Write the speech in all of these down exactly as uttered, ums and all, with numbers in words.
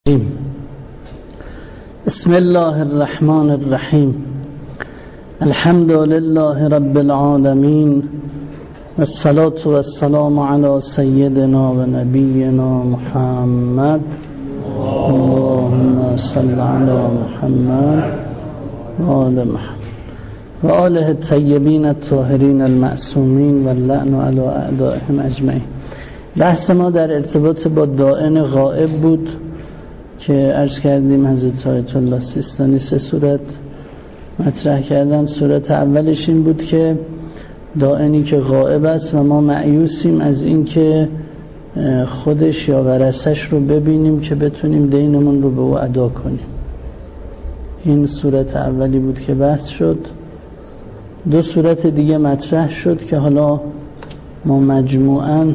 بسم الله الرحمن الرحیم. الحمد لله رب العالمین والصلاة والسلام علی سیدنا و نبینا محمد. اللهم صل علی محمد و آل محمد و آله الطیبین الطاهرین المعصومین و اللعن علی اعدائهم اجمعین. بحث ما در ارتباط با دائن غائب بود که عرض کردیم حضرت آیت الله سیستانی سه صورت مطرح کردن. صورت اولش این بود که دائنی که غائب است و ما مأیوسیم از این که خودش یا ورثش رو ببینیم که بتونیم دینمون رو به او ادا کنیم. این صورت اولی بود که بحث شد. دو صورت دیگه مطرح شد که حالا ما مجموعاً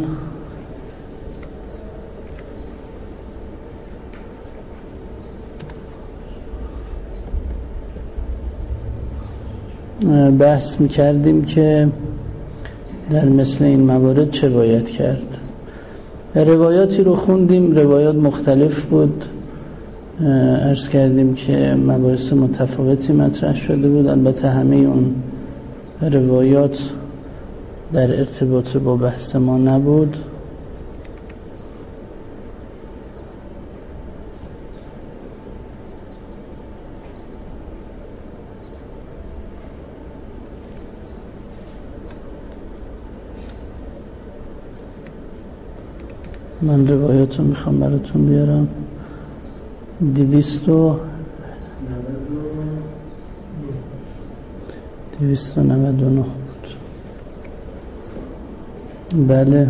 بحث میکردیم که در مثل این موارد چه باید کرد. روایاتی رو خوندیم، روایات مختلف بود. عرض کردیم که مباحث متفاوتی مطرح شده بود. البته همه اون روایات در ارتباط با بحث ما نبود. من روایات رو میخوام براتون بیارم. دویست و دویست و نود و نه بود. بله،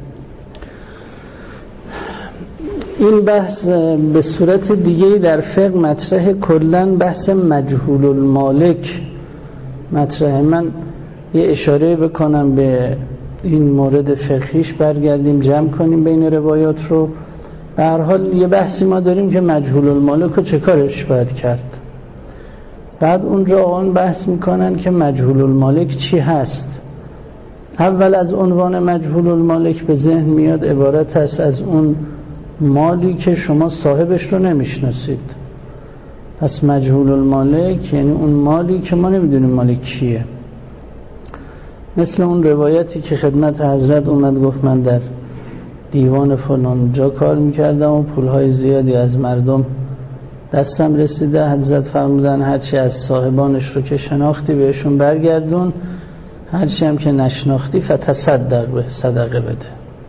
این بحث به صورت دیگه در فقه مطرح، کلن بحث مجهول المالک مطرح. من یه اشاره بکنم به این مورد فقهیش، برگردیم جمع کنیم بین روایات رو. به هر حال یه بحثی ما داریم که مجهول المالک رو چه کارش باید کرد. بعد اونجا آن بحث میکنن که مجهول المالک چی هست. اول از عنوان مجهول المالک به ذهن میاد عبارت است از اون مالی که شما صاحبش رو نمیشناسید. پس مجهول المالک یعنی اون مالی که ما نمیدونیم مال کیه. مثل اون روایتی که خدمت حضرت اومد گفت من در دیوان فلان جا کار میکردم و پولهای زیادی از مردم دستم رسیده. حضرت فرمودن هرچی از صاحبانش رو که شناختی بهشون برگردون، هرچی هم که نشناختی فتصدق به، صدقه بده.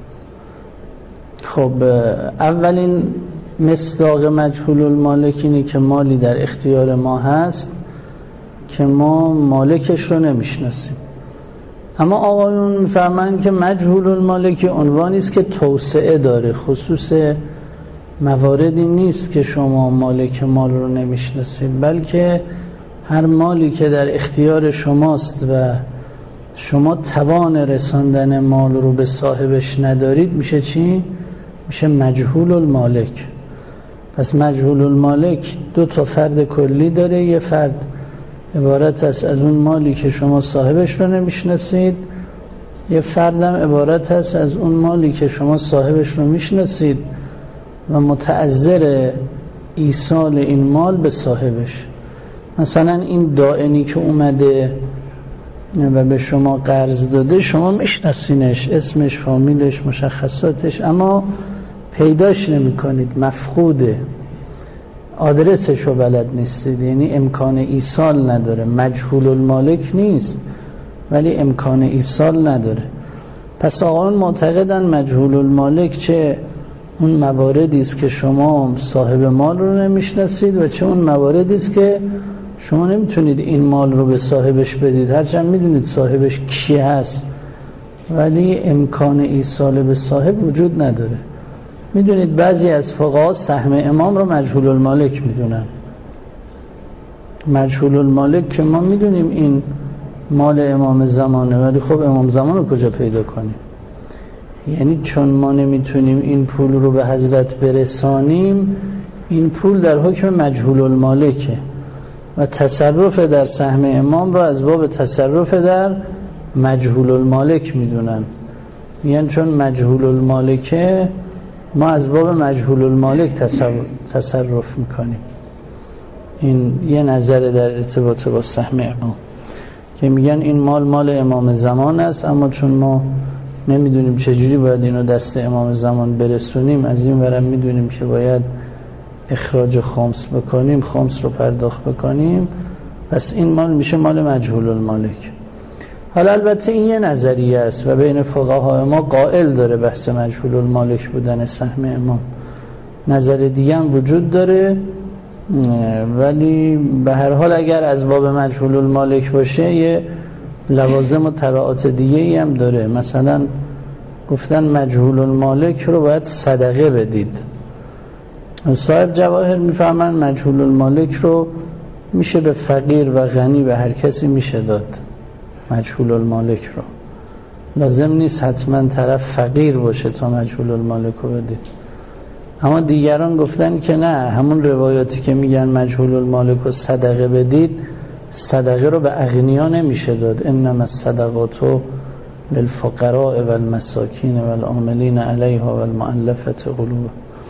خب اولین مصداق مجهول المالک اینه که مالی در اختیار ما هست که ما مالکش رو نمیشناسیم. اما آقایون میفهمن که مجهول المالک عنوانی است که توسعه داره، خصوص مواردی نیست که شما مالک مال رو نمیشناسید، بلکه هر مالی که در اختیار شماست و شما توان رساندن مال رو به صاحبش ندارید میشه چی؟ میشه مجهول المالک. پس مجهول المالک دو تا فرد کلی داره. یه فرد عبارت است از اون مالی که شما صاحبش رو نمیشناسید، یه فردم عبارت است از اون مالی که شما صاحبش رو میشناسید و متعذر ایصال این مال به صاحبش. مثلا این دائنی که اومده و به شما قرض داده، شما میشناسینش، اسمش، فامیلش، مشخصاتش، اما پیداش نمی کنید، مفقوده، آدرسش رو بلد نیستید، یعنی امکان ایصال نداره. مجهول المالک نیست ولی امکان ایصال نداره. پس آقایان معتقدن مجهول المالک چه اون مواردی است که شما صاحب مال رو نمیشناسید و چه اون مواردی است که شما نمیتونید این مال رو به صاحبش بدید، هرچند میدونید صاحبش کی هست ولی امکان ایصال به صاحب وجود نداره. میدونید بعضی از فقها سهم امام رو مجهول المالک میدونن. مجهول المالک که ما میدونیم این مال امام زمانه، ولی خب امام زمان رو کجا پیدا کنیم؟ یعنی چون ما نمیتونیم این پول رو به حضرت برسانیم، این پول در حکم مجهول المالکه و تصرف در سهم امام رو از باب تصرف در مجهول المالک میدونن. یعنی چون مجهول المالکه ما از باب مجهول المالک تصرف میکنیم. این یه نظر در ارتباط با سهم امام که میگن این مال مال امام زمان است، اما چون ما نمیدونیم چجوری باید اینو دست امام زمان برسونیم، از این ورم میدونیم که باید اخراج خمس بکنیم، خمس رو پرداخت بکنیم، پس این مال میشه مال مجهول المالک. حالا البته این یه نظریه است و بین فقهای ما قائل داره بحث مجهول المالک بودن سهم امام. نظر دیگه هم وجود داره، ولی به هر حال اگر از باب مجهول المالک باشه یه لوازم و تبعات دیگه ای هم داره. مثلا گفتن مجهول المالک رو باید صدقه بدید. صاحب جواهر میفهمن مجهول المالک رو میشه به فقیر و غنی، به هر کسی میشه داد مجهول المالک رو، لازم نیست حتما طرف فقیر باشه تا مجهول المالک رو بدید. اما دیگران گفتن که نه، همون روایاتی که میگن مجهول المالک رو صدقه بدید، صدقه رو به اغنیا نمیشه داد. انما الصدقات للفقراء والمساکین والعاملین علیها والمؤلفة قلوبهم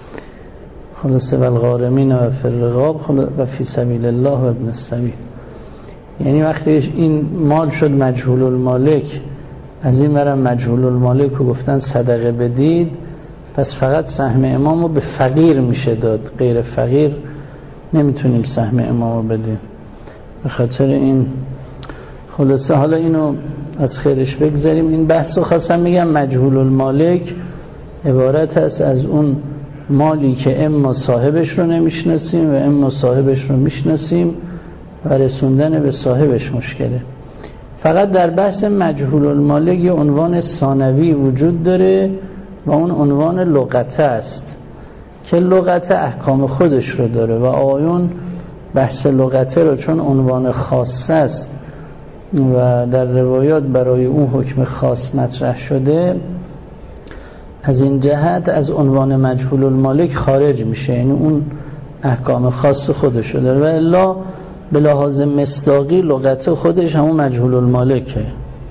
خلاص والغارمین و فی الرقاب و فی سبیل الله و ابن السبیل. یعنی وقتی این مال شد مجهول المالک، از این برم مجهول المالک رو گفتن صدقه بدید، پس فقط سهم امام رو به فقیر میشه داد، غیر فقیر نمیتونیم سهم امام رو بدیم. به خاطر این خلاصه حالا اینو از خیرش بگذاریم. این بحث رو خواستم میگم مجهول المالک عبارت است از اون مالی که اما صاحبش رو نمیشناسیم و اما صاحبش رو میشناسیم و رسوندن به صاحبش مشکله. فقط در بحث مجهول المالک یه عنوان ثانوی وجود داره و اون عنوان لغته است که لغته احکام خودش رو داره و آیون بحث لغته رو چون عنوان خاص است و در روایات برای اون حکم خاص مطرح شده، از این جهت از عنوان مجهول المالک خارج میشه، یعنی اون احکام خاص خودش رو داره و الا به لحاظ مصداقی لغت خودش همون مجهول المالکه.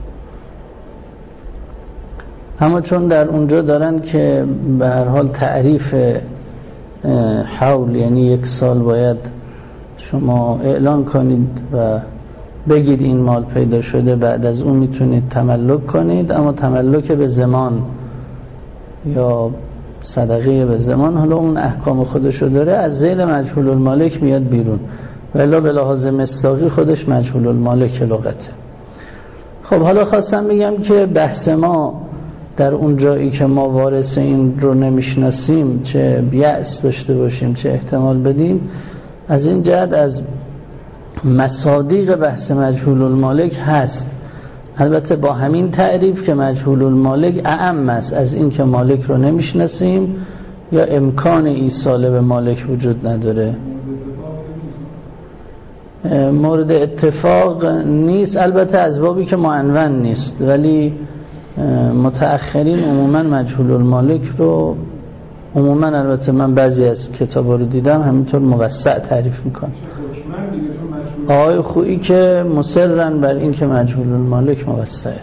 اما چون در اونجا دارن که به هر حال تعریف حول یعنی یک سال باید شما اعلان کنید و بگید این مال پیدا شده، بعد از اون میتونید تملک کنید، اما تملک به زمان یا صدقه به زمان حالا اون احکام خودشو داره، از ذیل مجهول المالک میاد بیرون ولی به لحاظ مصداقی خودش مجهول المالک لغته. خب حالا خواستم بگم که بحث ما در اون جایی که ما وارث این رو نمیشناسیم، چه یأس داشته باشیم چه احتمال بدیم، از این جهت از مصادیق بحث مجهول المالک هست، البته با همین تعریف که مجهول المالک اعم است از این که مالک رو نمیشناسیم یا امکان ایصال به مالک وجود نداره. مورد اتفاق نیست، البته از بابی که معنون نیست، ولی متأخرین عموما مجهول المالک رو عموما، البته من بعضی از کتابا رو دیدم همینطور موسع تعریف میکنم. آقای خویی که مصرن بر این که مجهول المالک موسعه.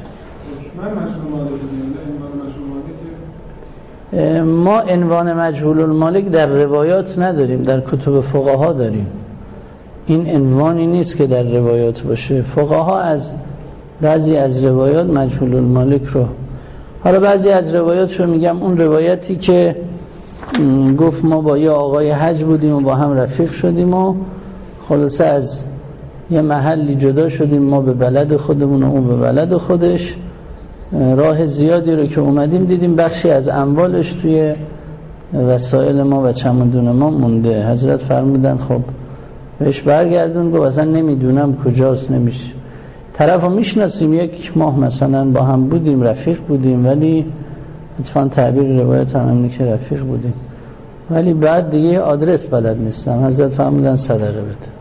ما عنوان مجهول المالک در روایات نداریم، در کتب فقها داریم. این عنوانی نیست که در روایات باشه. فقها از بعضی از روایات مجهول المالک رو، حالا بعضی از روایات رو میگم، اون روایتی که گفت ما با یه آقای حج بودیم و با هم رفیق شدیم و خلاصه از یه محلی جدا شدیم، ما به بلد خودمون و اون به بلد خودش، راه زیادی رو که اومدیم دیدیم بخشی از اموالش توی وسایل ما و چمدون ما مونده. حضرت فرمودن خب بهش برگردون، گفت اصلا نمیدونم کجاست، نمیشه. طرفو میشناسیم، یک ماه مثلا با هم بودیم، رفیق بودیم، ولی اتفاقا تعبیر روایت هم اینه که رفیق بودیم، ولی بعد دیگه آدرس بلد نیستم. حضرت فرمودن صدقه بده.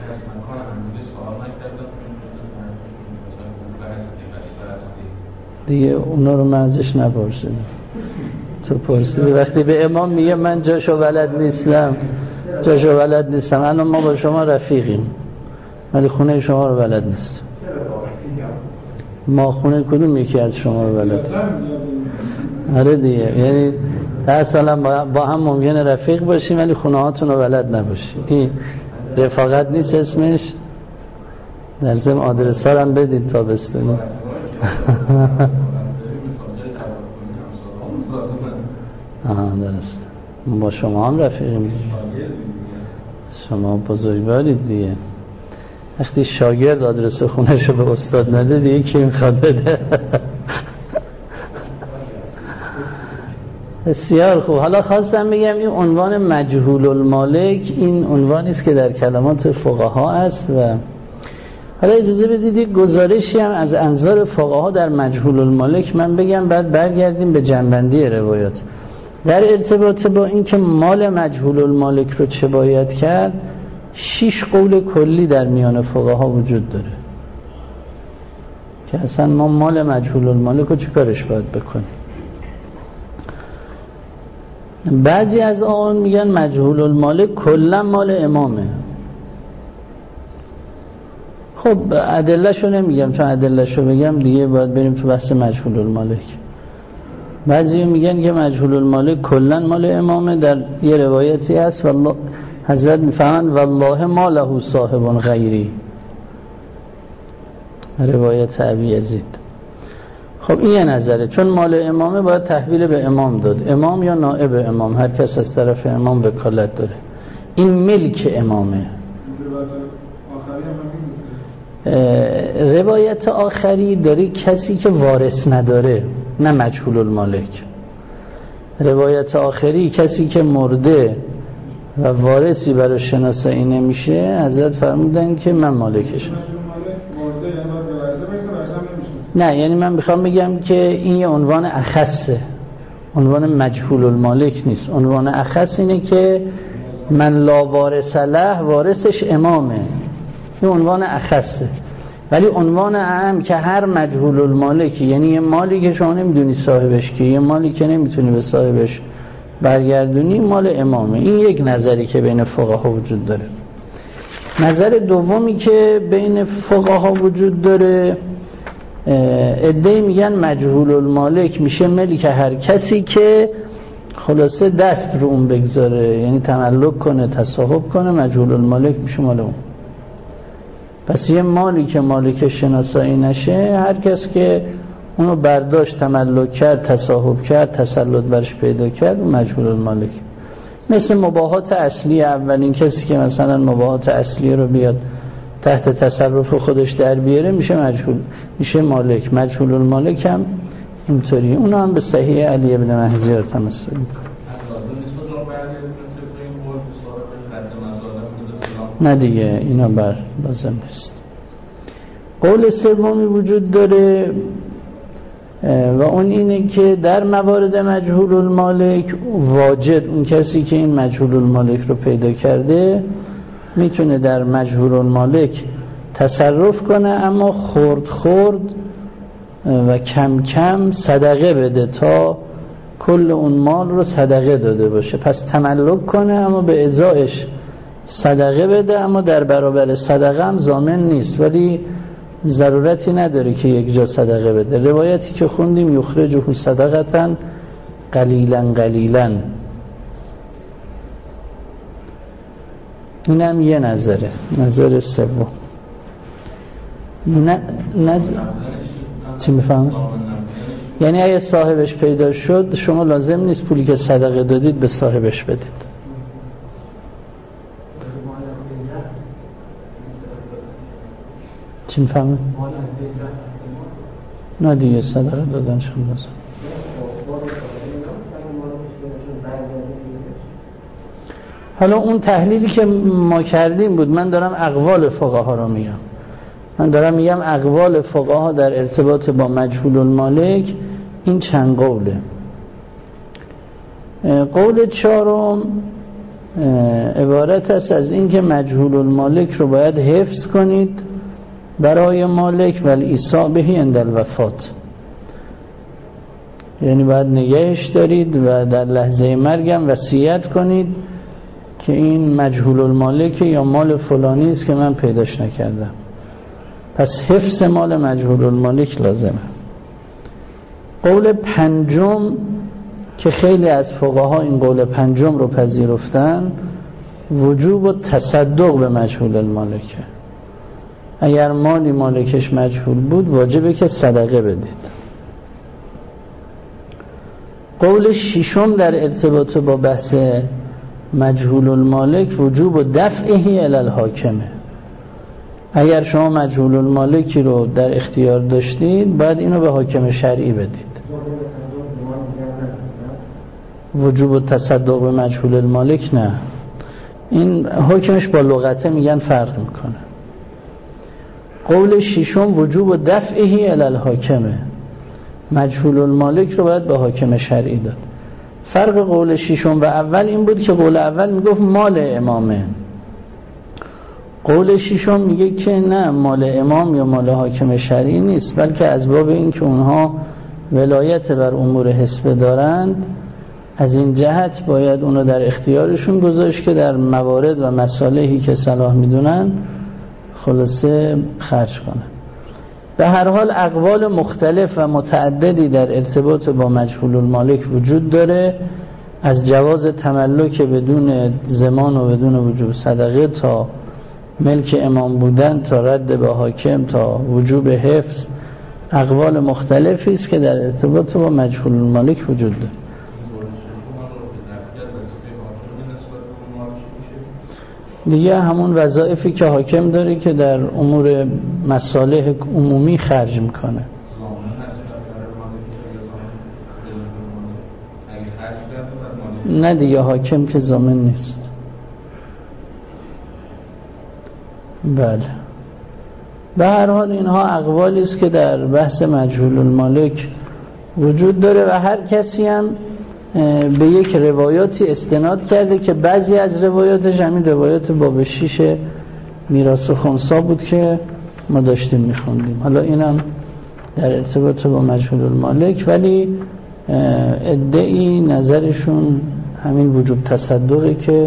دیگه اونا رو من ازش نپرسیدم. تو پرسیدی وقتی به امام میگه من جاشو بلد نیستم، جاشو بلد نیستم، الان ما با شما رفیقیم ولی خونه شما رو بلد نیست. ما خونه کدوم یکی از شما رو بلد؟ آره دیگه، یعنی در سالم با هم ممکنه رفیق باشیم ولی خونه هاتون رو بلد نباشیم. این رفاقت نیست اسمش. در ضمن آدرس ها هم بدید تا بستونیم. آها درست. با شما هم رفیقیم. شما بزرگوارید دیگه. وقتی شاگرد آدرس خونه‌شو به استاد نده دیگه کی میخواد بده؟ بسیار خوب. حالا خواستم بگم این عنوان مجهول المالک این عنوانی است که در کلمات فقها است و حالا اجازه بدید یک گزارشی هم از انظار فقها در مجهول المالک من بگم، بعد برگردیم به جنبندی روایات. در ارتباط با این که مال مجهول المالک رو چه باید کرد، شش قول کلی در میان فقها وجود داره که اصلا ما مال مجهول المالک رو چه کارش باید بکنیم. بعضی از آن میگن مجهول المالک کلا مال امامه. خب ادله‌شو نمیگم، چون ادله‌شو بگم دیگه باید بریم تو بحث مجهول المالک. بعضی میگن که مجهول المالک کلا مال امامه. در یه روایتی هست والله حضرت میفهمند والله ما له صاحب غیری، روایت ابی یزید. خب این یه نظره، چون مال امامه باید تحویل به امام داد، امام یا نائب امام، هر کس از طرف امام وکالت داره. این ملک امامه. روایت آخری داره کسی که وارث نداره، نه مجهول المالک. روایت آخری کسی که مرده و وارثی برای شناسایی نمیشه، حضرت فرمودن که من مالکشم. نه یعنی من میخوام بگم که این یه عنوان اخصه، عنوان مجهول المالک نیست. عنوان اخص اینه که من لا وارث له، وارثش امامه، این عنوان اخصه. ولی عنوان اعم که هر مجهول المالکی، یعنی یه مالی که شما نمیدونی صاحبش کیه، یه مالی که نمیتونی به صاحبش برگردونی، مال امامه. این یک نظری که بین فقها وجود داره. نظر دومی که بین فقها وجود داره، عده‌ای میگن مجهول المالک میشه ملک هر کسی که خلاصه دست رو اون بگذاره، یعنی تملک کنه، تصاحب کنه، مجهول المالک میشه مال اون. پس یه مالی که مالک شناسایی نشه، هر کس که اونو برداشت، تملک کرد، تصاحب کرد، تسلط برش پیدا کرد، اون مجهول المالک. مثل مباحات اصلی، اولین کسی که مثلا مباحات اصلی رو بیاد تحت تصرف خودش در بیاره میشه مجهول، میشه مالک. مجهول المالک هم اینطوری. اونا هم به صحیح علی ابن مهزیار تمثل میکنه. نه دیگه اینا بر لازم نیست. قول سومی وجود داره و اون اینه که در موارد مجهول المالک واجد، اون کسی که این مجهول المالک رو پیدا کرده میتونه در مجهول المالک تصرف کنه، اما خورد خورد و کم کم صدقه بده تا کل اون مال رو صدقه داده باشه. پس تملک کنه اما به ازایش صدقه بده، اما در برابر صدقه هم ضامن نیست، ولی ضرورتی نداره که یک جا صدقه بده. روایتی که خوندیم یخرجه صدقتا قلیلا قلیلا، اینم یه نظره. نظر سوم نه نظر چی میفهم؟ یعنی اگه صاحبش پیدا شد شما لازم نیست پولی که صدقه دادید به صاحبش بدید. چی میفهمه؟ نه دیگه صدقه دادن شما لازم. حالا اون تحلیلی که ما کردیم بود. من دارم اقوال فقها رو میگم. من دارم میگم اقوال فقها در ارتباط با مجهول المالک این چند قوله. قول چهارم عبارت است از این که مجهول المالک رو باید حفظ کنید برای مالک ولی ایصا بهی عند الوفات، یعنی باید نگهش دارید و در لحظه مرگم وصیت کنید که این مجهول المالک یا مال فلانی است که من پیداش نکردم. پس حفظ مال مجهول المالک لازمه. قول پنجم که خیلی از فقها این قول پنجم رو پذیرفتن، وجوب و تصدق به مجهول المالکه. اگر مالی مالکش مجهول بود واجبه که صدقه بدید. قول ششم در ارتباط با بحث مجهول المالک، وجوب و دفعه الی الحاکمه. اگر شما مجهول المالکی رو در اختیار داشتید باید اینو به حاکم شرعی بدید. وجوب و تصدق به مجهول المالک نه، این حکمش با لغته میگن فرق میکنه. قول ششم وجوب و دفعه الی الحاکمه، مجهول المالک رو باید به حاکم شرعی داد. فرق قول ششم و اول این بود که قول اول میگفت مال امامه، قول ششم میگه که نه، مال امام یا مال حاکم شرعی نیست، بلکه از باب این که اونها ولایت بر امور حسبه دارند، از این جهت باید اونو در اختیارشون گذاشت که در موارد و مصالحی که صلاح میدونن خلاصه خرج کنن. به هر حال اقوال مختلف و متعددی در ارتباط با مجهول المالک وجود داره، از جواز تملک بدون ضمان و بدون وجوب صدقه، تا ملک امام بودن، تا رد به حاکم، تا وجوب حفظ. اقوال مختلفی است که در ارتباط با مجهول المالک وجود داره. دیگه همون وظایفی که حاکم داره که در امور مصالح عمومی خرج میکنه. نه دیگه، حاکم که ضامن نیست. بله، به هر حال اینها اقوالی است که در بحث مجهول المالک وجود داره و هر کسی هم به یک روایاتی استناد کرده که بعضی از روایاتش همین روایات باب شیش میراث و خنثی بود که ما داشتیم میخوندیم. حالا اینم در ارتباط با مجهول المالک، ولی ادعی نظرشون همین وجوب تصدقی که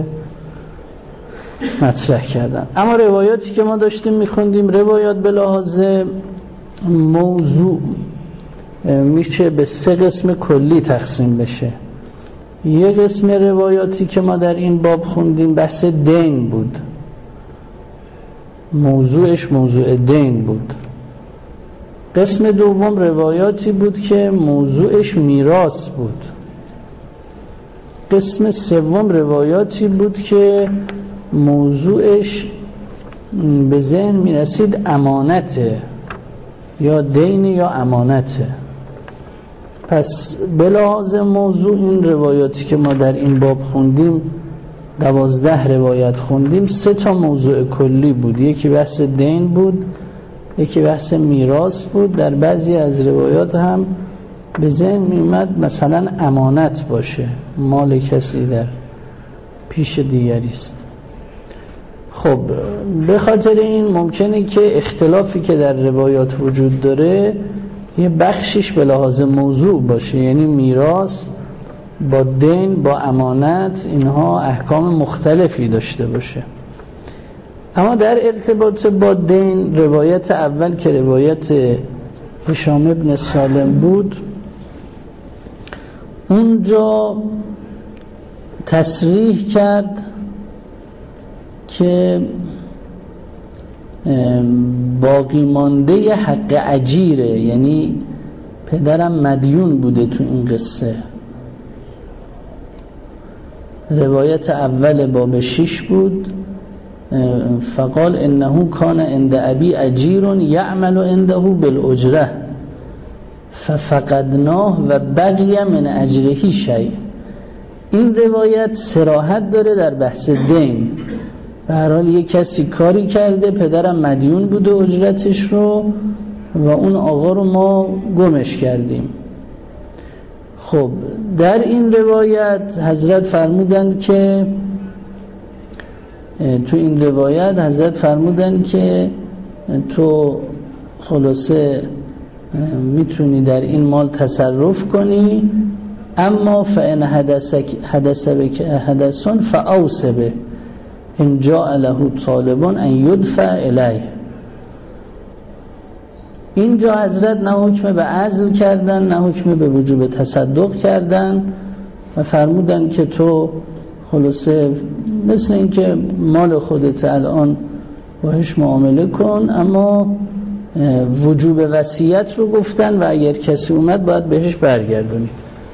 مطرح کردن. اما روایاتی که ما داشتیم میخوندیم، روایات به لحاظ موضوع میشه به سه قسم کلی تقسیم بشه. یه قسم روایاتی که ما در این باب خوندیم بحث دین بود، موضوعش موضوع دین بود. قسم دوم روایاتی بود که موضوعش میراث بود. قسم سوم روایاتی بود که موضوعش به ذهن میرسید امانته، یا دین یا امانته. پس به لحاظ موضوع این روایاتی که ما در این باب خوندیم، دوازده روایت خوندیم، سه تا موضوع کلی بود. یکی بحث دین بود، یکی بحث میراث بود، در بعضی از روایات هم به ذهن میومد مثلا امانت باشه، مال کسی در پیش دیگری است. خب به خاطر این ممکنه که اختلافی که در روایات وجود داره یه بخشش به لحاظ موضوع باشه، یعنی میراث با دین با امانت اینها احکام مختلفی داشته باشه. اما در ارتباط با دین، روایت اول که روایت هشام ابن سالم بود، اونجا تصریح کرد که باقی مانده حق اجیره، یعنی پدرم مدیون بوده تو این قصه. روایت اول باب شش بود، فقال انه کان عند ابی اجیر یعمل عنده بالاجره ففقدناه و بقی من اجره شیء. این روایت صراحت داره در بحث دین. به هر حال یک کسی کاری کرده، پدرم مدیون بوده اجرتش رو و اون آقا رو ما گمش کردیم. خب در این روایت حضرت فرمودند که تو این روایت حضرت فرمودند که تو خلاصه میتونی در این مال تصرف کنی، اما فان حدث بک حدثن فاوصبه ان جاء له طالبان ان یدفع الیه. اینجا حضرت نه حکم به عزل کردن نه حکم به وجوب تصدق کردن، و فرمودن که تو خلاصه مثل این که مال خودت الان باهاش معامله کن، اما وجوب وصیت رو گفتن و اگر کسی اومد باید بهش برگردونی.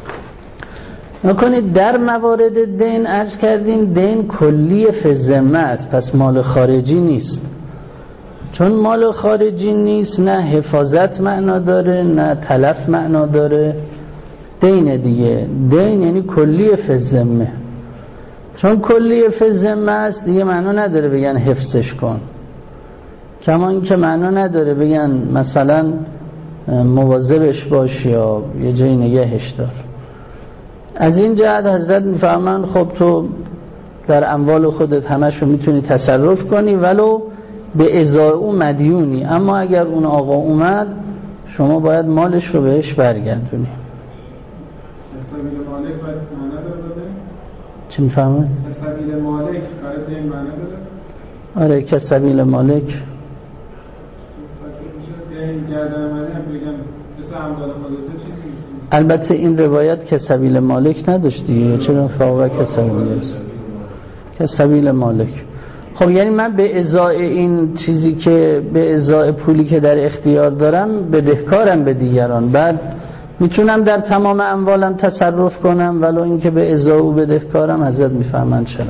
نکنید در موارد دین عرض کردیم دین کلی فی ذمه است، پس مال خارجی نیست. چون مال خارجی نیست نه حفاظت معنا داره نه تلف معنا داره، دین دیگه. دین یعنی کلی فی ذمه. چون کلی فی ذمه است دیگه معنا نداره بگن حفظش کن، کما این که معنا نداره بگن مثلا مواظبش باش یا یه جایی نگهش دار. از این جهت حضرت میفهمن خب تو در اموال خودت همشو میتونی تصرف کنی ولو به ازای او مدیونی، اما اگر اون آقا اومد شما باید مالش رو بهش برگردونی. سبیل مالک باید معنی داره؟ چی میفهمه؟ سبیل مالک باید این معنی داره؟ آره که سبیل مالک البته این روایت که سبیل مالک نداشت دیگه، چرا فاوه که سبیل است که سبیل مالک. خب یعنی من به ازای این چیزی که به ازای پولی که در اختیار دارم بدهکارم به دیگران، بعد میتونم در تمام اموالم تصرف کنم ولو اینکه به ازای او بدهکارم. حضرت میفهمن چرا.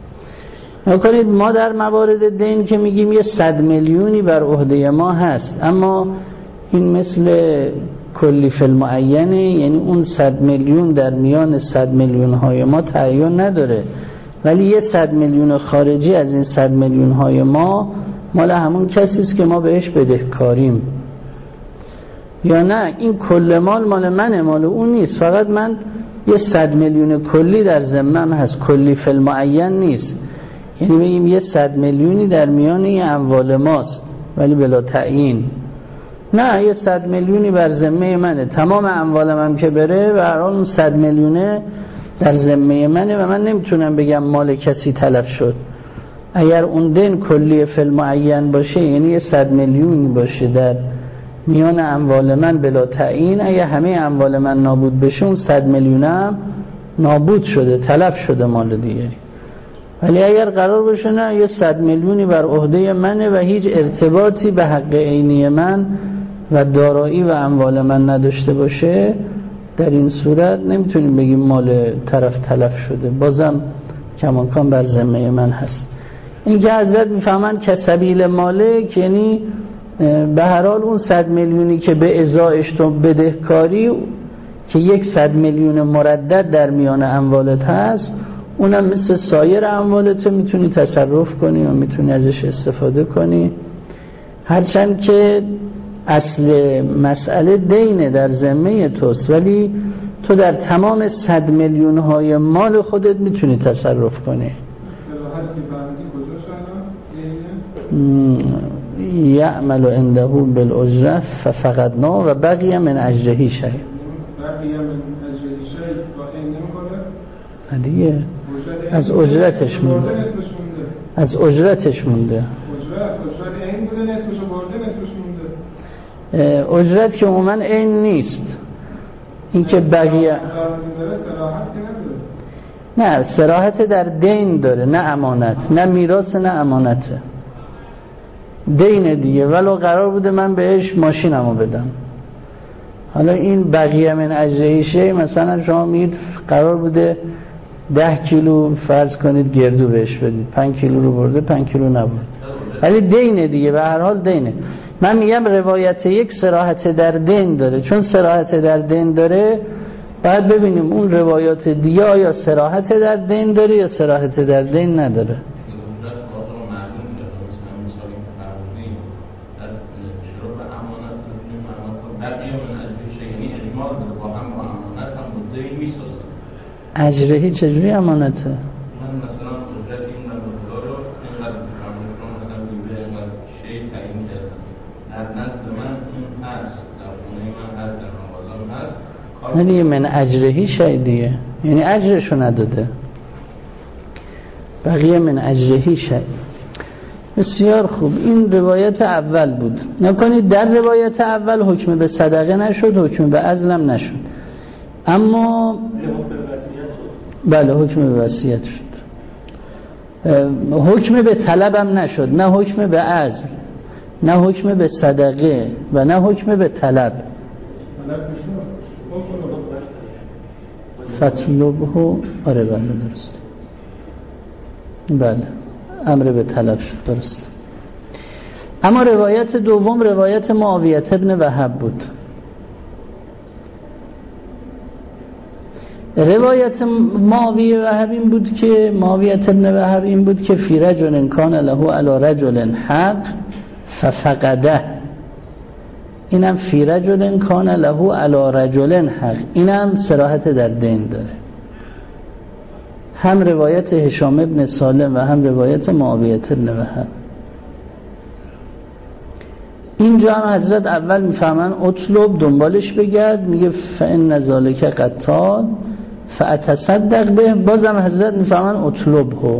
نکنید ما در موارد دین که میگیم یه صد میلیونی بر عهده ما هست، اما این مثل کلی فی المعینه، یعنی اون صد میلیون در میان صد میلیون های ما تعین نداره، ولی یه صد میلیون خارجی از این صد میلیون های ما مال همون کسی است که ما بهش بدهکاریم. یا نه این کل مال مال منه، مال اون نیست، فقط من یه صد میلیون کلی در ذمم هست، کلی فی المعین نیست. یعنی بگیم یه صد میلیونی در میان این اموال ماست ولی بلا تعیین. نه یه صد میلیونی بر ذمه منه، تمام اموالم هم که بره و هر حال اون صد میلیونه در ذمه منه و من نمیتونم بگم مال کسی تلف شد. اگر اون دین کلی فی المعین باشه، یعنی یه صد میلیونی باشه در میان اموال من بلا تعیین، اگر همه اموال من نابود بشه اون صد میلیونم نابود شده، تلف شده مال دیگری. ولی اگر قرار باشه نه یه صد میلیونی بر عهده منه و هیچ ارتباطی به حق عینی من و دارایی و اموال من نداشته باشه، در این صورت نمیتونیم بگیم مال طرف تلف شده، بازم کماکان بر ذمه من هست. این که حضرت میفهمن که سبیل مالک یعنی به هر حال اون صد میلیونی که به ازایش تو بدهکاری که یک صد میلیون مردد در میان اموالت هست، اونم مثل سایر اموالت میتونی تصرف کنی و میتونی ازش استفاده کنی، هرچند که اصل مسئله دینه در ذمه توست، ولی تو در تمام صد میلیون های مال خودت میتونی تصرف کنی. یعمل عنده بالاجره ففقدنا و بقی من اجره شیء. بقی من اجره شیء با این نمیخوره دیگه از اجرتش مونده، از اجرتش مونده. اجرت اجرت این بوده، نصفش برده، نصفش مونده. اجرت که عموما این نیست، این که بقیه نه صراحت در دین داره، نه امانت، نه میراث نه امانته، دین دیگه. ولو قرار بوده من بهش ماشینمو بدم، حالا این بقیه من اجره شیء، مثلا شما میگید قرار بوده ده کیلو فرض کنید گردو بهش بدید، پنج کیلو رو برده پنج کیلو نبرد، ولی دینه دیگه، به هر حال دینه. من میگم روایت یک صراحت در دین داره، چون صراحت در دین داره باید ببینیم اون روایات دیگه آیا صراحت در دین داره یا صراحت در دین نداره. اجرهی چجوری امانته؟ من مثلا اجرت این مقدار رو اینقدر می‌فهمم، مثلا میگه اینقدر شی تعیین کردم، در نزد من اون هست، در خونه من هست، در مغازم هست. یعنی من اجرهی شی دیگه، یعنی اجرشو نداده. بقیه من اجرهی شی. بسیار خوب، این روایت اول بود. نکنید در روایت اول حکم به صدقه نشد، حکم به عزلم نشد، اما بله حکم به وصیت شد. حکم به طلبم نشد، نه حکم به عزل، نه حکم به صدقه و نه حکم به طلب. فطلبه، آره بله درست، بله امر به طلب شد، درست. اما روایت دوم روایت معاویه ابن وهب بود. روایت معاویه وهب این بود که معاویه ابن وهب این بود که فی رجل کان له علی رجل حق ففقده، اینم فی رجل کان له علی رجل حق، اینم صراحت در دین داره. هم روایت هشام ابن سالم و هم روایت معاویه ابن وهب. اینجا هم حضرت اول میفهمن اطلب، دنبالش بگرد، میگه فإن ذلک قتال فاتصدق به، بازم حضرت میفهمن اطلب ها.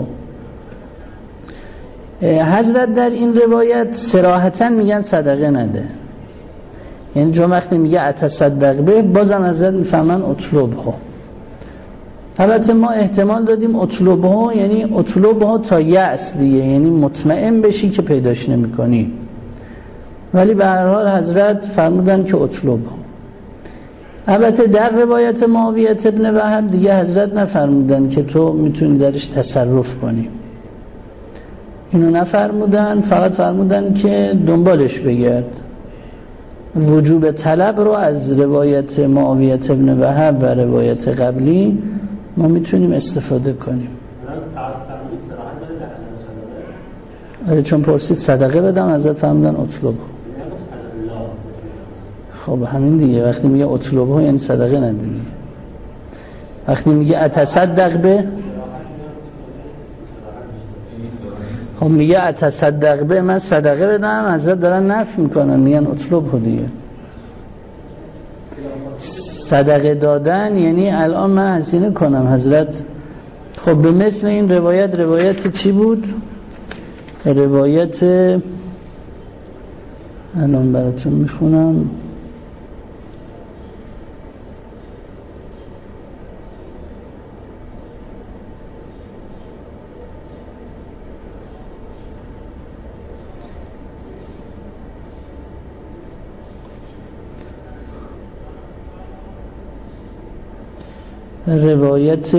حضرت در این روایت صراحتا میگن صدقه نده، یعنی جو وقتی میگه اتصدق به بازم حضرت میفهمن اطلب ها. البته ما احتمال دادیم اطلب ها یعنی اطلب ها تا یأس دیگه، یعنی مطمئن بشی که پیداش نمی کنی، ولی به هر حال حضرت فرمودن که اطلب ها. البته در روایت معاویه ابن وهب دیگه حضرت نفرمودن که تو میتونی درش تصرف کنی، اینو نفرمودن، فقط فرمودن که دنبالش بگرد. وجوب طلب رو از روایت معاویه ابن وهب و روایت قبلی ما میتونیم استفاده کنیم. آره چون پرسید صدقه بدم، حضرت فرمودن اطلب. خب همین دیگه، وقتی میگه اطلب ها یعنی صدقه ندید. وقتی میگه اتصدق به، خب میگه اتصدق به من صدقه بدم، حضرت دارن نفی میکنن، میگن اطلب ها دیگه. صدقه دادن یعنی الان من هزینه کنم حضرت. خب به مثل این روایت، روایت چی بود؟ روایت الان براتون میخونم، روایت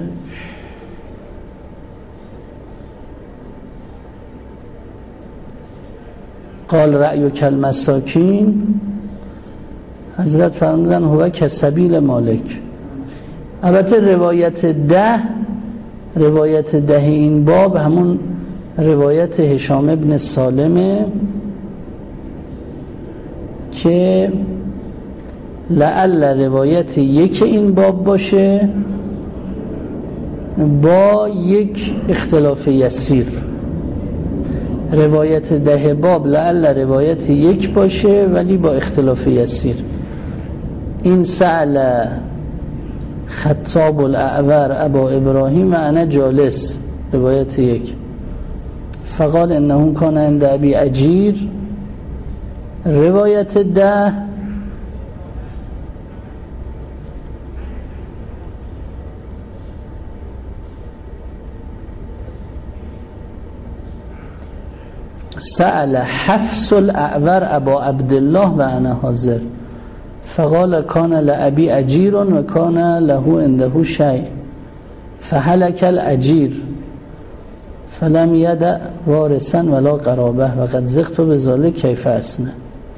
قال رأی کالمساکین، حضرت فرمودن هو کسبیل مالک. البته روایت ده، روایت ده این باب همون روایت هشام ابن سالمه که لعل روایت یک این باب باشه با یک اختلاف یسیر. روایت ده باب لعل روایت یک باشه ولی با اختلاف یسیر. این سأل خطاب الاعور ابا ابراهیم انا جالس، روایت یک، فقال انه کان عند ابی اجیر. روایت ده سأل حفص الاعور ابا عبدالله و انا حاضر، فقال کان لأبی اجیر و کان له عنده شیء فهلك الاجیر فلم یدع وارثا ولا قرابه و قد زغت بذلک کیف اسنع.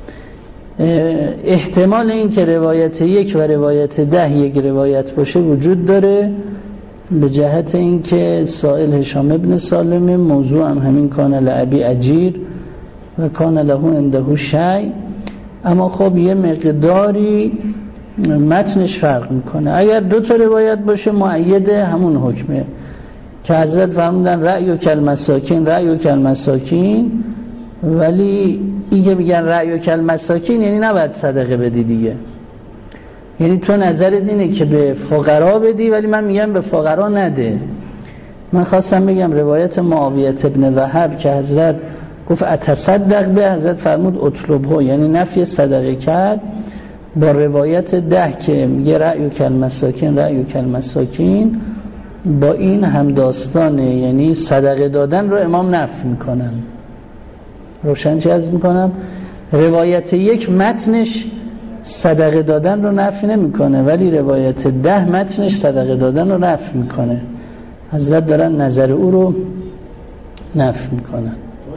احتمال این که روایت یک و روایت ده یک روایت باشه وجود داره، به جهت این که سائل هشام ابن سالم موضوع هم همین کان لأبی اجیر و کان له عنده شیء، اما خب یه مقداری متنش فرق میکنه. اگر دو تا روایت باشه مؤید همون حکمه که حضرت فرمودن رأی و کالمساکین، رأی و کالمساکین، ولی این که میگن رأی و کالمساکین یعنی نباید صدقه بدی دیگه، یعنی تو نظرت اینه که به فقرا بدی ولی من میگم به فقرا نده. من خواستم بگم روایت معاویه ابن وهب که حضرت گفت اتصدق به، حضرت فرمود اطلبه یعنی نفی صدقه کرد، با روایت ده که میگه رأی و کالمساکین، رأی و کالمساکین، با این هم داستانه، یعنی صدقه دادن رو امام نفی میکنن. روشن چه عرض میکنم؟ روایت یک متنش صدقه دادن رو نفی نمیکنه، ولی روایت ده متنش صدقه دادن رو نفی میکنه. حضرت دارن نظر او رو نفی میکنن.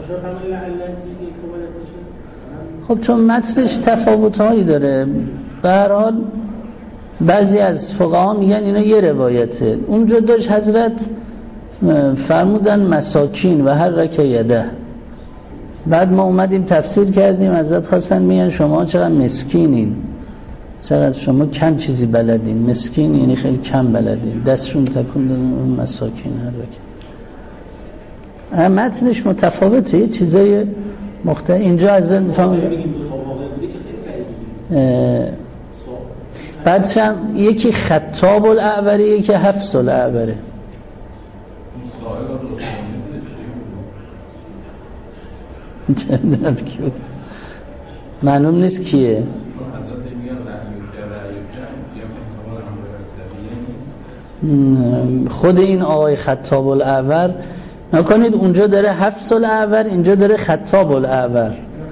خب چون متنش تفاوت‌هایی داره، به هر حال بعضی از فقها میگن اینا یه روایته. اونجا داشت حضرت فرمودن مساکین و هر رکه یده. بعد ما اومدیم تفسیر کردیم، حضرت خواستن میگن شما چقدر مسکینین، چقدر شما کم چیزی بلدین. مسکین یعنی خیلی کم بلدین. دستشون تکون دادن اون مساکین هر رکه. متنش متفاوته، یه چیزای مختلف. اینجا حضرت میفهمون بعدش هم یکی خطاب الاعوره، یکی حفص الاعوره. معلوم نیست کیه. خود این آقای خطاب الاعور نکنید اونجا داره حفص الاعور، اینجا داره خطاب الاعور.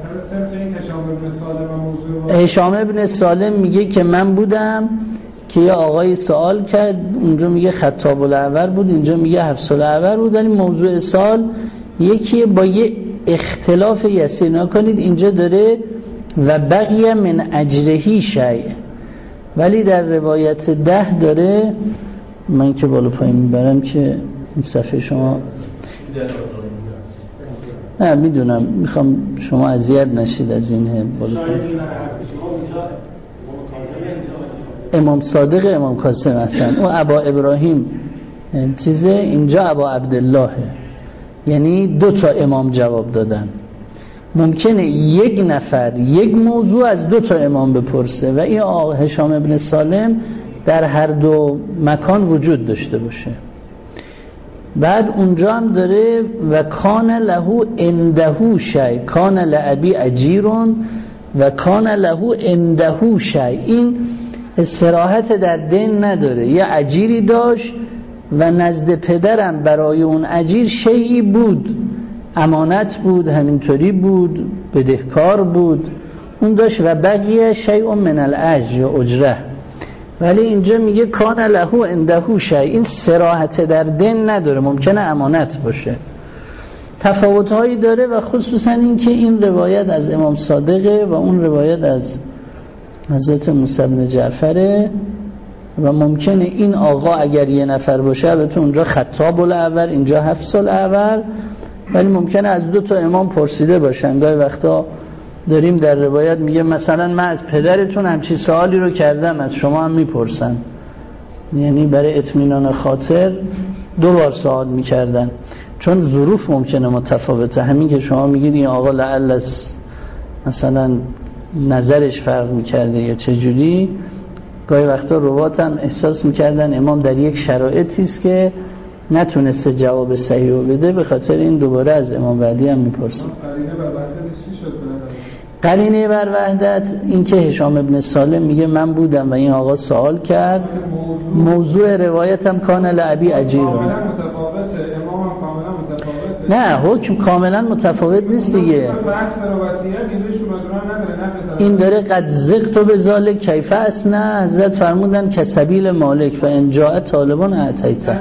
هشام ابن سالم میگه که من بودم که یه آقای سوال کرد، اونجا میگه خطاب الاعور بود، اینجا میگه حفص الاعور بود، ولی موضوع سوال یکی با یه اختلاف یسیر. نکنید اینجا داره و بقیه من اجرهی شیء، ولی در روایت ده داره. من که بالا پایین میبرم که این صفحه شما نه میدونم، میخوام شما اذیت نشید از این بالا پایین. امام صادق امام کاظم هستن، اون ابا ابراهیم چیزه، اینجا ابا عبدالله، یعنی دو تا امام جواب دادن. ممکنه یک نفر یک موضوع از دو تا امام بپرسه و این آقا هشام ابن سالم در هر دو مکان وجود داشته باشه. بعد اونجا هم داره و کان له عنده شیء، کان لابی اجیرون و کان له عنده شیء. این صراحت در دین نداره، یه اجیری داشت و نزد پدرم برای اون اجیر شیئی بود، امانت بود، همینطوری بود، بدهکار بود، اون داشت و بقیه شیء من الاجر اجره. ولی اینجا میگه کان له عنده شیء، این صراحت در دین نداره، ممکنه امانت باشه. تفاوت‌هایی داره و خصوصا این که این روایت از امام صادقه و اون روایت از حضرت موسی بن جعفره و ممکنه این آقا اگر یه نفر باشه، البته اونجا خطاب الاعور اینجا حفص الاعور، ولی ممکنه از دو تا امام پرسیده باشن. گاهی وقتا داریم در روایت میگه مثلا من از پدرتون همچین سوالی رو کردم، از شما هم میپرسن، یعنی برای اطمینان خاطر دو بار سوال میکردن، چون ظروف ممکنه متفاوته. همین که شما میگید این آقا لعل مثلا نظرش فرق میکرده یا چجوری، گاهی وقتا روات هم احساس میکردن امام در یک شرایطی است که نتونسته جواب صحیح رو بده، به خاطر این دوباره از امام بعدی هم میپرسن. قرینه بر وحدت این که هشام ابن سالم میگه من بودم و این آقا سوال کرد. موضوع روایت هم کان لابی اجیر. نه حکم کاملا متفاوت نیست دیگه. این داره قد زقت به ذالک کیف اسنا، حضرت فرمودن که سبیل مالک و ان جاء طالبان اعطیته.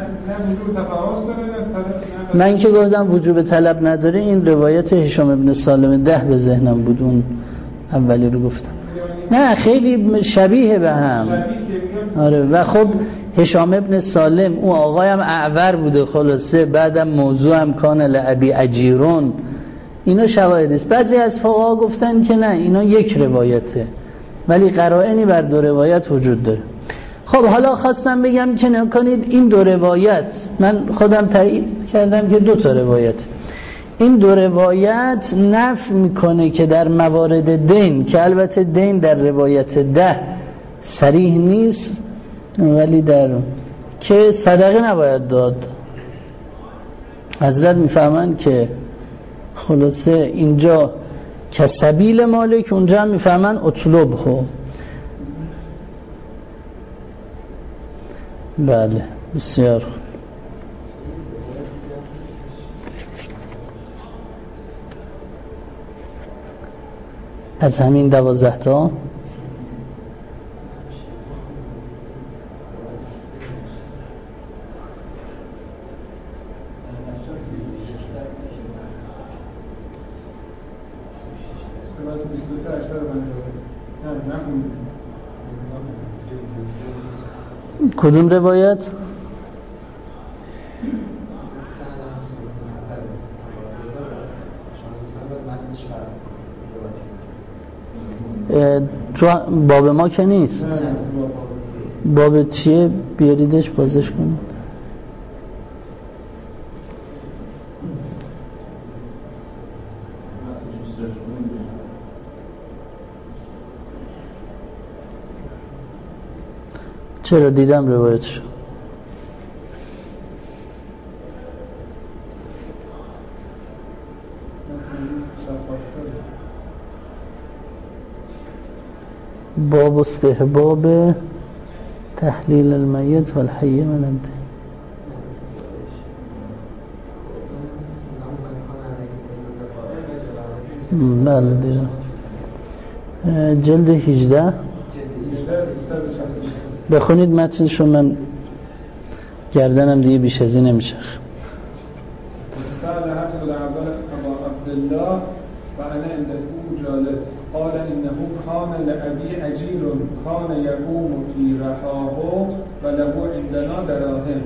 من که گفتم وجوب طلب نداره، این روایت هشام ابن سالم ده به ذهنم بود، اون اولی رو گفتم. نه خیلی شبیه به هم. آره و خب هشام ابن سالم اون آقایم اعور بوده، خلاصه بعدم موضوع هم کان لابی اجیرون، اینا شواهد است. بعضی از فقها گفتن که نه اینا یک روایته، ولی قرائنی بر دو روایت وجود داره. خب حالا خواستم بگم که نکنید این دو روایت، من خودم تایید کردم که دو تا روایت، این دو روایت نفی میکنه که در موارد دین، که البته دین در روایت ده صریح نیست، ولی در که صدقه نباید داد. حضرت میفهمن که خلاصه اینجا که سبیل مالک، اونجا هم میفهمن اطلب هو. بله بسیار خوب. از همین دوازده تا کدوم روایت؟ تو باب ما که نیست. باب چیه؟ بیاریدش بازش کنید. چرا دیدم روایتشو. باب استحباب تحلیل المیت والحی من الدین. بله دیدم. جلد هجده بخونید متنشو، من گردنم دیگه بیش از این نمیشه. سأل حفص الأول أبا عبد الله وأنا عنده جالس قال إنه كان لأبي أجير كان يقوم في رحاه وله عندنا دراهم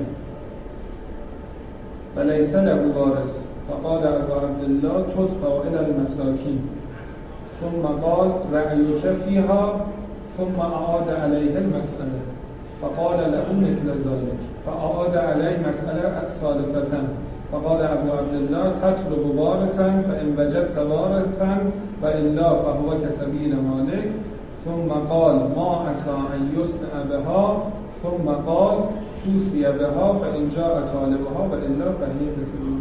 وليس له وارث فقال أبو عبد الله تدفع إلى المساكين ثم قال رأيك فيها ثم أعاد عليه المسألة فقال له مثل ذلك فأعاد عليه مسألة ثالثة فقال أبو عبد الله تطلب وارثا فإن وجدت وارثا وإلا فهو كسبيل مالك ثم قال ما عسى أن يصنع بها ثم قال توصي بها فإن جاء طالبها وإلا فهي كسبيل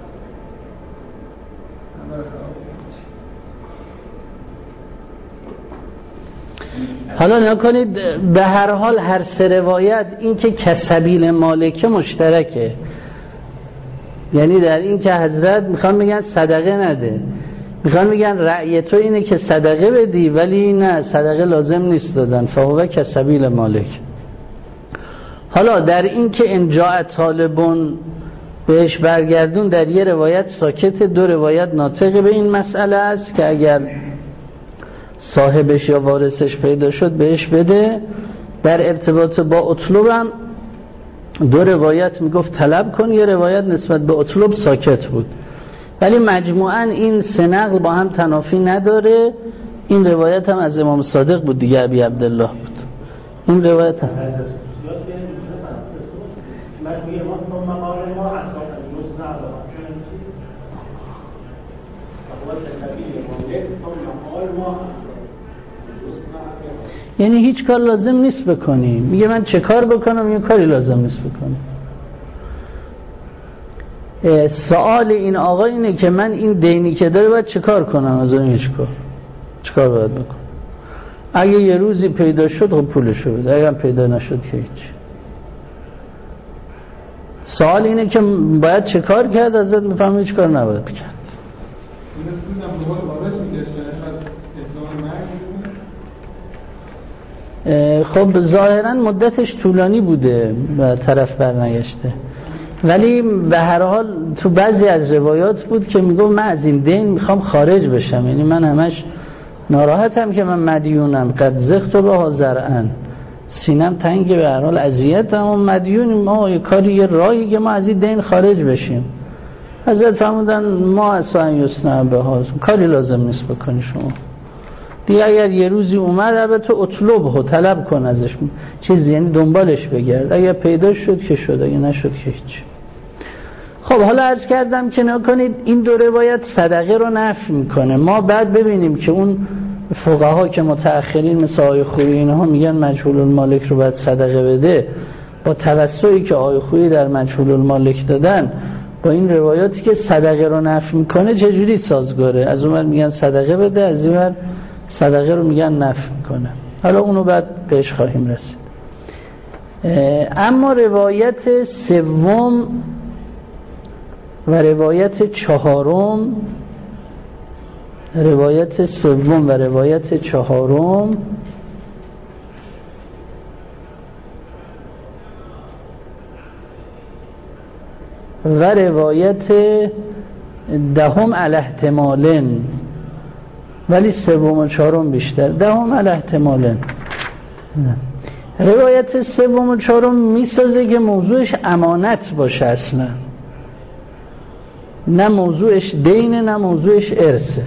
حالا نگاه کنید، به هر حال هر سه روایت این که کسبیل مالکه مشترکه، یعنی در این که حضرت میخوان میگن صدقه نده، میخوان میگن رأی تو اینه که صدقه بدی، ولی نه، صدقه لازم نیست دادن، فهو کسبیل مالک. حالا در این که انجاء طالبون بهش برگردون، در یه روایت ساکت، دو روایت ناطق به این مسئله است که اگر صاحبش یا وارثش پیدا شد بهش بده. در ارتباط با اطلب هم دو روایت میگفت طلب کن، یه روایت نسبت به اطلب ساکت بود، ولی مجموعاً این سه نقل با هم تنافی نداره. این روایت هم از امام صادق بود دیگه، ابی عبدالله بود. این روایت هم یعنی هیچ کار لازم نیست بکنی. میگه من چه کار بکنم؟ یه کاری لازم نیست بکنی. سوال این آقا اینه که من این دینی که داره باید چه کار کنم؟ از اون هیچ کار چه کار باید بکنم؟ اگه یه روزی پیدا شد خب پولشو بده، اگه پیدا نشد که هیچ. سوال اینه که باید چه کار کرد؟ ازت میفهم هیچ کار نباید بکرد. خب ظاهرا مدتش طولانی بوده و طرف برنگشته، ولی به هر حال تو بعضی از روایات بود که میگم من از این دین میخوام خارج بشم، یعنی من همش ناراحتم که من مدیونم، قد زخت به حاضرن، سینم تنگه، به هر حال اذیتم و مدیونیم، ما یه کاری یه راهی که ما از این دین خارج بشیم. حضرت فرمودن ما اصلا یصنع بها، کاری لازم نیست بکنی شما دیگه. اگر یه روزی اومد البته اطلب و طلب کن ازش چیزی، یعنی دنبالش بگرد، اگر پیدا شد که شد، اگر نشد که هیچ. خب حالا عرض کردم که نکنید این دو روایت صدقه رو نفی میکنه. ما بعد ببینیم که اون فقها که متأخرین مثل آقای خویی اینها میگن مجهول المالک رو باید صدقه بده، با توسعی که آقای خویی در مجهول المالک دادن با این روایاتی که صدقه رو نفی میکنه چجوری سازگاره؟ از اون میگن صدقه بده، از این ور صدقه رو میگن نفی میکنه. حالا اونو بعد بهش خواهیم رسید. اما روایت سوم و روایت چهارم روایت سوم و روایت چهارم و روایت دهم علی احتمالن، ولی سوم و چهارم بیشتر. دهم علی احتمالن. روایت سوم و چهارم میسازه که موضوعش امانت باشه، اصلا نه موضوعش دینه نه موضوعش ارثه.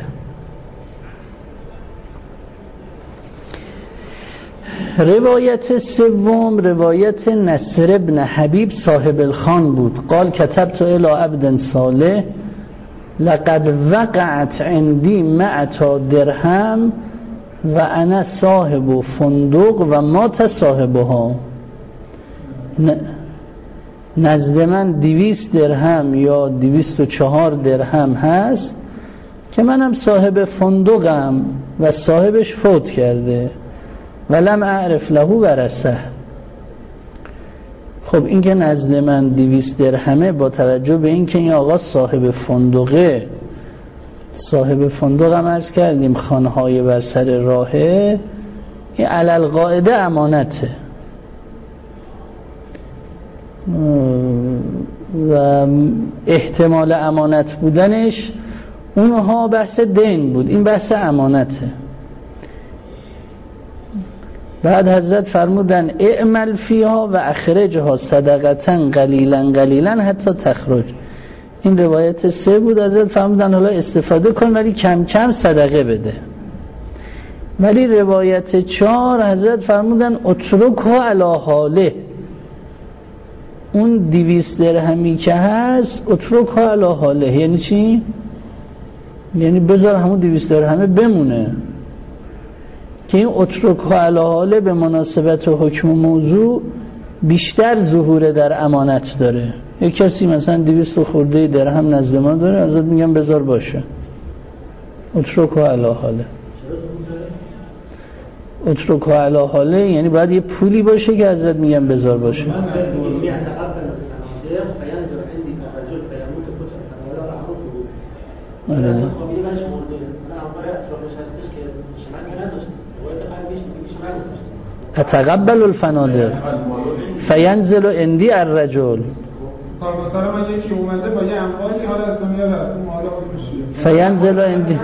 روایت سوم روایت نصر ابن حبیب صاحب الخان بود. قال کتبت الی عبد صالح لقد وقعت عندي مئة درهم و انا صاحب فندق و مات صاحبها. نزد من دویست درهم یا دویست و چهار درهم هست که منم صاحب فندقم و صاحبش فوت کرده ولم اعرف له ورثه. خب این که نزد من دویست درهمه، با توجه به این که این آقا صاحب فندقه، صاحب فندق هم عرض کردیم خانه‌های بر سر راهه، این علل قاعده امانته و احتمال امانت بودنش اونها بحث دین بود، این بحث امانته. بعد حضرت فرمودن اعمل فیها و اخرجها صدقتن قلیلا قلیلا حتی تخرج. این روایت سه بود. حضرت فرمودن حالا استفاده کن ولی کم کم صدقه بده. ولی روایت چهار حضرت فرمودن اترکها علی حاله، اون دویست درهمی که هست اترکها علی حاله. یعنی چی؟ یعنی بذار همون دویست درهمه بمونه، که این اترکها علی حاله به مناسبت و حکم و موضوع بیشتر ظهور در امانت داره. یک کسی مثلا دویست خورده درهم نزد ما داره، ازت میگم بذار باشه، اترکها علی حاله. اترکها علی حاله یعنی باید یه پولی باشه که ازت میگم بذار باشه. آره. اتقبل الفنادق فینزل عندی الرجل. مثلا من یکی اومده با یه اموالی حالا از دنیا رفت، اون مال خودش فینزل عندی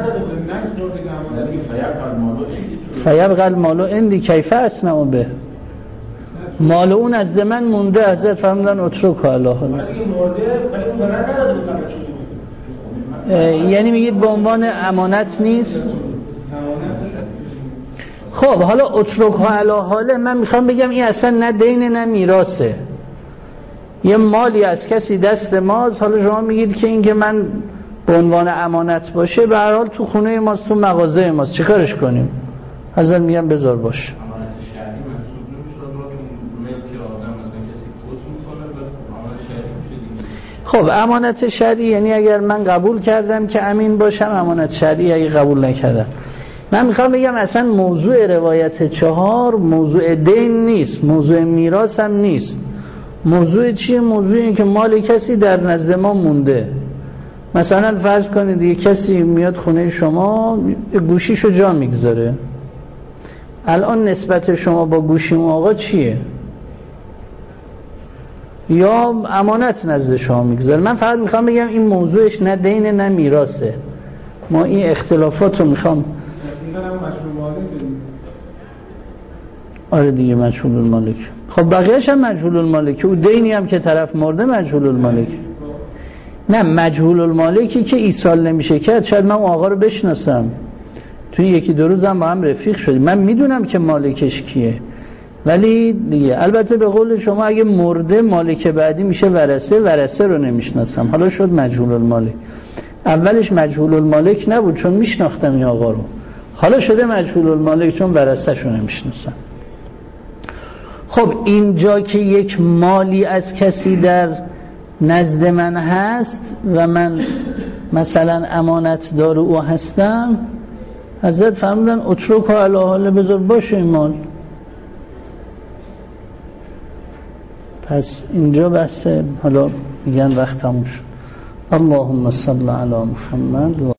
فیبقى المال عندی کیف اصنع به. مال اون از من مونده، حضرت فرمودن اترک الله. یعنی میگید به عنوان امانت نیست. خب حالا اترکها علی حاله، من میخوام بگم این اصلا نه دین نه میراثه، یه مالی از کسی دست ماست. حالا شما میگید که این که من به عنوان امانت باشه، به هر حال تو خونه ماست، تو مغازه ماست، چه کارش کنیم؟ حضرت میگم بذار باشه. خب امانت شرعی یعنی اگر من قبول کردم که امین باشم امانت شرعی، اگه قبول نکردم. من میخوام بگم اصلا موضوع روایت چهار موضوع دین نیست، موضوع میراث هم نیست. موضوع چیه؟ موضوع این که مال کسی در نزد ما مونده. مثلا فرض کنید یه کسی میاد خونه شما گوشیشو جا میگذاره، الان نسبت شما با گوشی اون آقا چیه؟ یا امانت نزد شما میگذاره. من فقط میخوام بگم این موضوعش نه دین نه میراثه. ما این اختلافات رو میخوام. آره دیگه مجهول المالک. خب بقیه‌اش هم مجهول المالک. او دینی هم که طرف مرده مجهول المالک. نه مجهول المالکی که ایصال نمیشه کرد. شاید من اون آقا رو بشناسم، توی یکی دو روزم با هم رفیق شدیم، من میدونم که مالکش کیه، ولی دیگه البته به قول شما اگه مرده مالک بعدی میشه ورثه، ورثه رو نمیشناسم، حالا شد مجهول المالک. اولش مجهول المالک نبود چون میشناختم این آقا رو، حالا شده مجهول المالک چون ورثه شو نمیشناسم. خب اینجا که یک مالی از کسی در نزد من هست و من مثلا امانت دار او هستم، حضرت فرمودن اترک و علی حاله، بذار باشه این مال. پس اینجا بحث حالا میگن وقت تموم شد. اللهم صل علی محمد.